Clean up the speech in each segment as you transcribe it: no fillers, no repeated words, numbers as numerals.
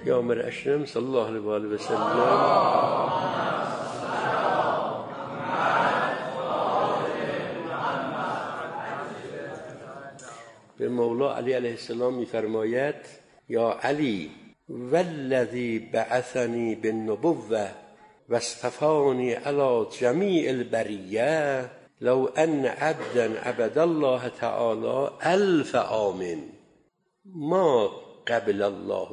پیامبر اکرم صلی الله علیه و آله و سلم به مولا علی علیه السلام می‌فرماید یا علی والذی بعثنی بالنبوة واصطفانی علی جمیع البریة لو ان عبدا عبد الله تعالی 1000 عام ما قبل الله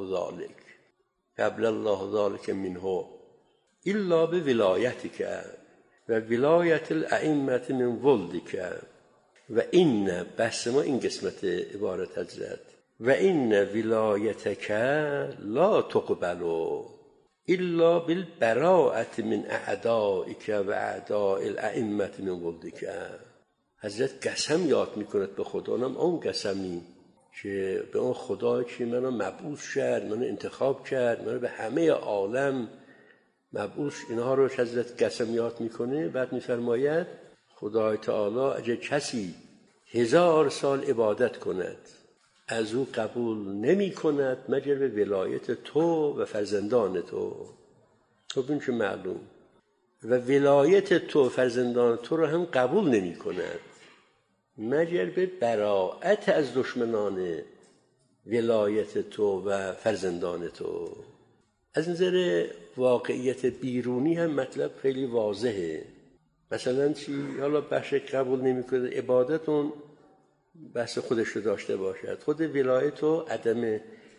ذلك منه الا بولایتک و ولایت الائمه من ولدک و این بس ما این قسمت عبارت حضرت و این ولایتک لا تقبل الا بالبراءة من اعدائک و اعداء الائمه من ولدک. حضرت قسم یاد میکند به خدا، اون قسمی که به اون خدایی که منو مبعوث کرد، منو انتخاب کرد، منو به همه عالم مبعوث، اینها رو حضرت قسم یاد میکنه. بعد میفرماید خدای تعالی اگه کسی 1000 سال عبادت کند از او قبول نمی کند مگر به ولایت تو و فرزندان تو. خب این که معلوم، و ولایت تو و فرزندان تو رو هم قبول نمی کند مگر به براءت از دشمنان ولایت تو و فرزندان تو. از نظر واقعیت بیرونی هم مطلب خیلی واضحه. مثلا چی؟ حالا بخش قبول نمی کنه عبادتون بحث خودش رو داشته باشد، خود ولایت و عدم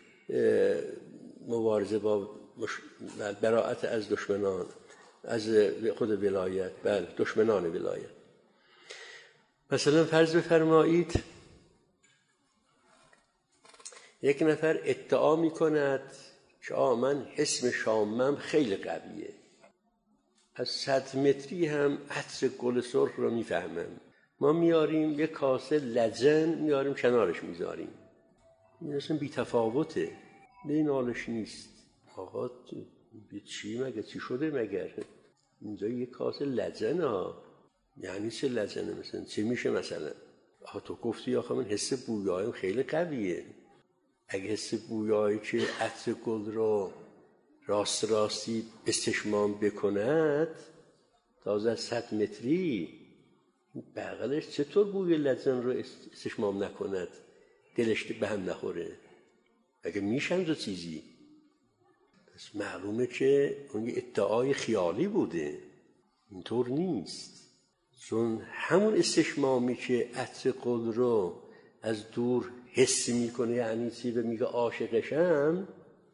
مبارزه با براءت از دشمنان، از خود ولایت، بله دشمنان ولایت. مثلا فرض بفرمایید یک نفر ادعا می کند که من حسم شامم خیلی قویه، از 100 متری هم عطر گل سرخ رو میفهمم. ما میاریم یک کاسه لجن میاریم کنارش میذاریم، این اصلا بی تفاوته، این حالش نیست. آقا چی مگه چی شده مگر اینجا یک کاسه لجن ها، یعنی چه لجنه؟ مثلا چه میشه؟ مثلا تو گفتی آخه من حس بویایم خیلی قویه، اگه حس بویایی که عطر گل رو راستی استشمام بکند تازه از 100 متری، بغلش چطور بوی لجن رو استشمام نکند، دلش به هم نخوره؟ اگه میشن دو چیزی، پس معلومه که اون یه ادعای خیالی بوده، اینطور نیست. چون همون استشمامی که عطر گل رو از دور حس میکنه یعنی چی، و میگه عاشقشم،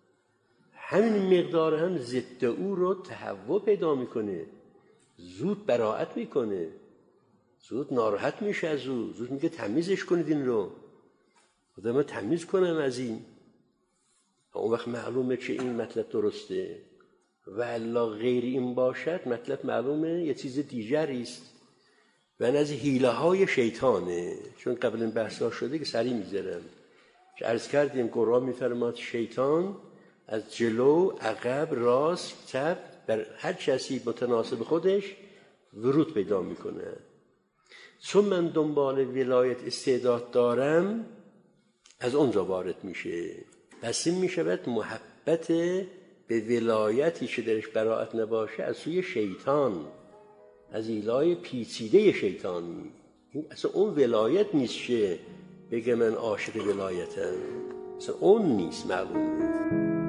همین مقدار هم ضد او رو تهوع پیدا میکنه، زود براءت میکنه، زود ناراحت میشه از او، زود میگه تمیزش کنید این رو، خدا من تمیز کنم از این. اون وقت معلومه که این مطلب درسته، و الا غیر این باشد مطلب معلومه یه چیز دیگری است و از حیله های شیطانه. چون قبل این بحثا شده که سریع میذارم که عرض کردیم قرآن میفرماد شیطان از جلو، عقب، راست، چپ بر هر کسی متناسب خودش ورود پیدا میکنه. چون من دنبال ولایت استعداد دارم از اونجا وارد میشه، پس این میشود محبت به ولایتی که درش براءت نباشه از سوی شیطان، از ایلای پیچیده شیطانی. این اصلا اون ولایت نیست که بگه من عاشق ولایتم، اصلا اون نیست. معلومه